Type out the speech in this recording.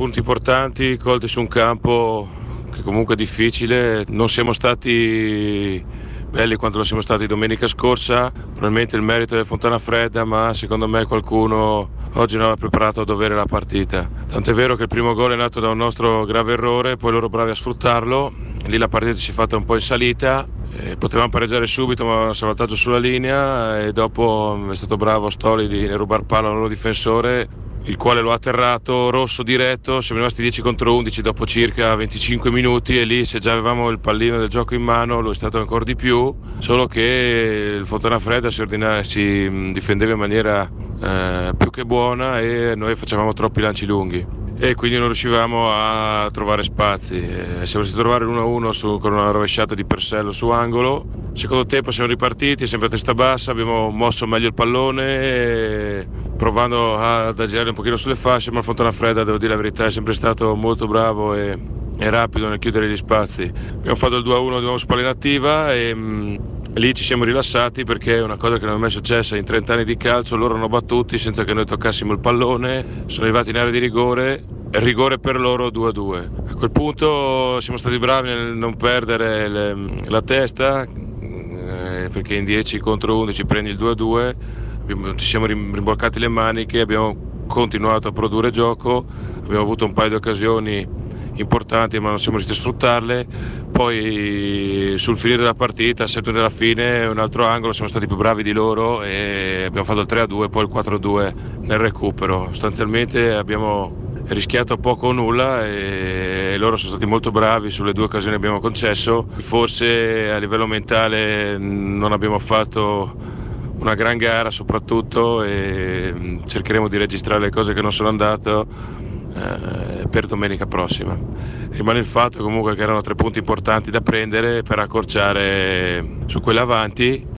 punti importanti colti su un campo che comunque è difficile. Non siamo stati belli quanto lo siamo stati domenica scorsa, probabilmente il merito del Fontana Fredda, ma secondo me qualcuno oggi non ha preparato a dovere la partita. Tant'è vero che il primo gol è nato da un nostro grave errore, poi loro bravi a sfruttarlo, lì la partita si è fatta un po' in salita, potevamo pareggiare subito ma avevano salvataggio sulla linea e dopo è stato bravo Stoli di rubare palla al loro difensore, il quale lo ha atterrato rosso diretto. Siamo rimasti 10 contro 11 dopo circa 25 minuti e lì, se già avevamo il pallino del gioco in mano, lo è stato ancora di più, solo che il Fontana Fredda si difendeva in maniera più che buona e noi facevamo troppi lanci lunghi e quindi non riuscivamo a trovare spazi. Siamo riusciti a trovare l'1-1 con una rovesciata di Persello su angolo. Secondo tempo siamo ripartiti sempre a testa bassa, abbiamo mosso meglio il pallone provando ad agire un pochino sulle fasce, ma il Fontana Fredda, devo dire la verità, è sempre stato molto bravo e rapido nel chiudere gli spazi. Abbiamo fatto il 2-1 di nuovo su palla inattiva e lì ci siamo rilassati, perché è una cosa che non è mai successa in 30 anni di calcio. Loro hanno battuti senza che noi toccassimo il pallone, sono arrivati in area di rigore per loro 2-2. A quel punto siamo stati bravi nel non perdere la testa, perché in 10 contro 11 prendi il 2-2, ci siamo rimboccati le maniche, abbiamo continuato a produrre gioco, abbiamo avuto un paio di occasioni importanti ma non siamo riusciti a sfruttarle. Poi sul finire della partita, al settimo della fine, un altro angolo, siamo stati più bravi di loro e abbiamo fatto il 3-2, poi il 4-2 nel recupero. Sostanzialmente abbiamo rischiato poco o nulla e loro sono stati molto bravi sulle due occasioni che abbiamo concesso. Forse a livello mentale non abbiamo fatto una gran gara soprattutto, e cercheremo di registrare le cose che non sono andate per domenica prossima. Rimane il fatto comunque che erano 3 punti importanti da prendere per accorciare su quella avanti.